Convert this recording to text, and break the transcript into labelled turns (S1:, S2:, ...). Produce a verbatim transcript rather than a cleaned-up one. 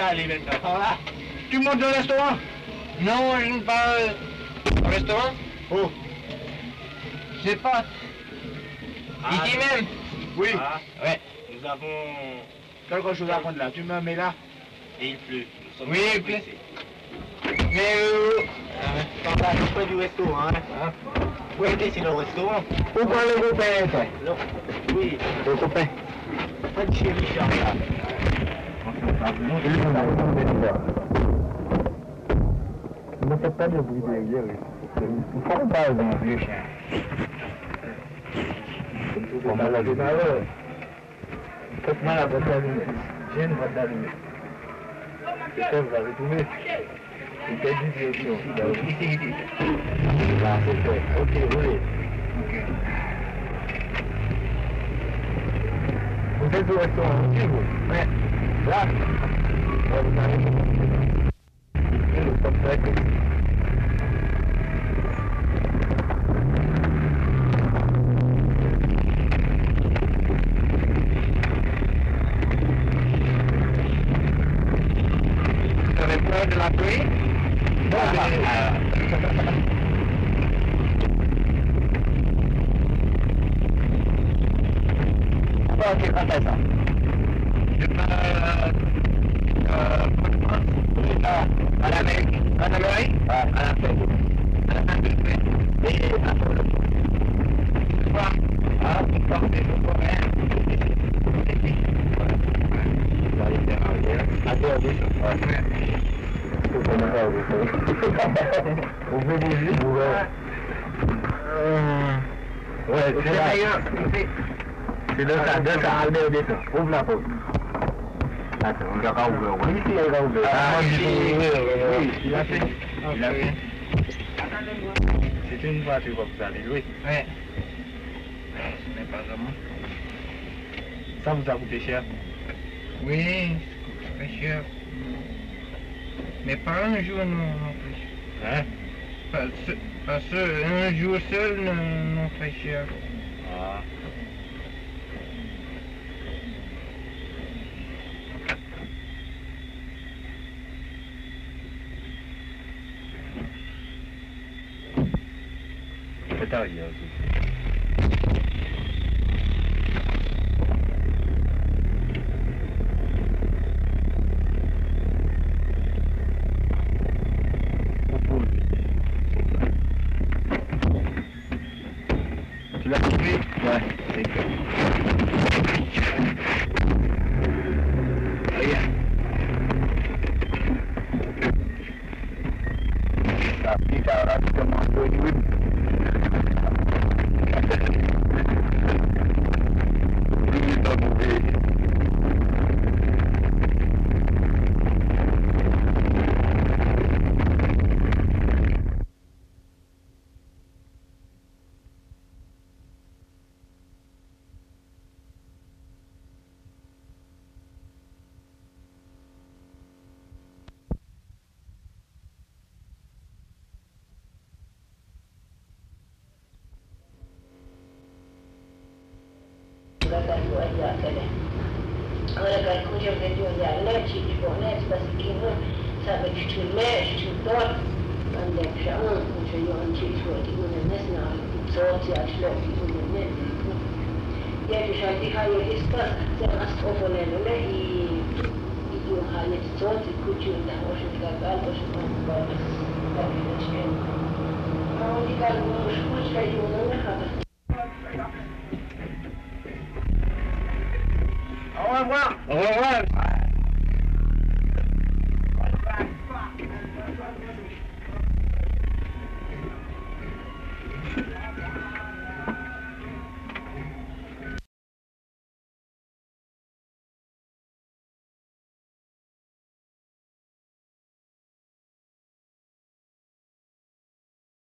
S1: aller maintenant. Voilà. Tu montes au restaurant? Non, je ne pas... Au restaurant? Oh. Je sais pas. Ah, ici même? Oui. Ah, ouais. Nous avons quelque chose à prendre là. Tu me mets là? Et il pleut. Oui, il pleut. Mais euh... Quand là, c'est près du restaurant, hein? Hein? Où est-ce le restaurant? Où prend le copain, toi? Non. Oui. Le copain. Pas de chez Richard, là.
S2: Ne faites pas de bruit derrière. Il faut pas un vieux chien. Comme on l'a dit tout à l'heure. Faites-moi la boîte d'allumer. J'ai une boîte d'allumer. C'est ça, vous avez trouvé. C'était du direction. Là, c'est fait. Ok, roulez. Ok. Vous êtes au restaurant aussi, vous? Ouais. Là. Ouais, vous avez et le top track.
S1: Vous avez peur de la pluie? Non, ah, ah. Pourquoi tu as fait ça? Je parle... Euh... Ah, à l'Amérique. En Amérique? Ah, à la fin. À la fin du fait. Et après le... Pourquoi? Ah, pourquoi c'est le problème? Vous allez faire arrière. Arrière, oui. Ouais.
S2: Vous pouvez les yeux? Ouais, c'est là. C'est de ça, de ça, Albert descend. Ouvre la porte. Attends, on va ouvrir. Oui, ici, il va ouvrir. Ah, ici, oui, il a fait. Il a fait. C'est une voiture que vous allez louer.
S1: Ouais. Ce n'est pas vraiment.
S2: Ça vous a coûté cher?
S1: Oui, c'est très cher. Mais pas un jour non, non fait cher.
S2: Hein?
S1: Parce, parce qu'un jour seul non, non fait cher.
S2: Ah. C'est arrivé aussi. Tu l'as trouvé? Ouais, c'est que. Regarde. La petite a rapidement joué.
S3: Ora qualcuno vede gli alleci di buonezza, si chiama, sabe che tu mesh, tu dort, quando è già un, cioè io non ci sono, di una nesna, di sorti a schloss, di una nesna. Ieri c'è di haie di spas, se non astrofonello, lei di un haie di sorti, cuccioli da hoje di galgalbo, se non guarda, da che non c'è. Ma di galbo, scusa, io non ne ha.
S1: Au revoir. Au revoir.